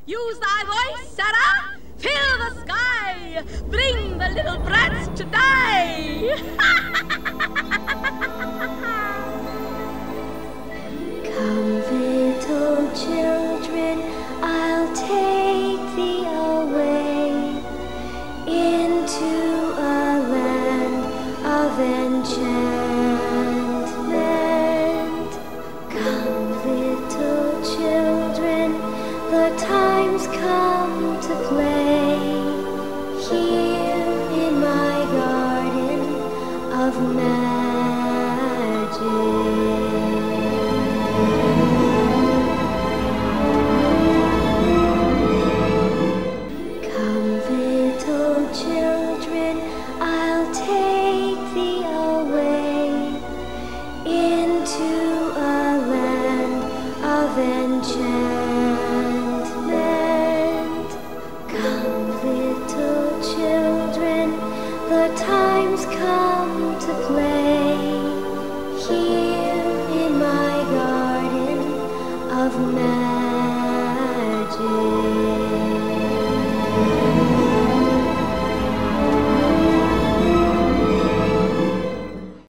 Use thy voice, Sarah. Fill the sky. Bring the little brats to die. Come, little children, I'll take thee away into a land of enchantment. Come, little children, the time's come to play here in my garden of magic. Children, I'll take thee away into a land of enchantment. Come, little children, the time's come to play here in my garden of magic.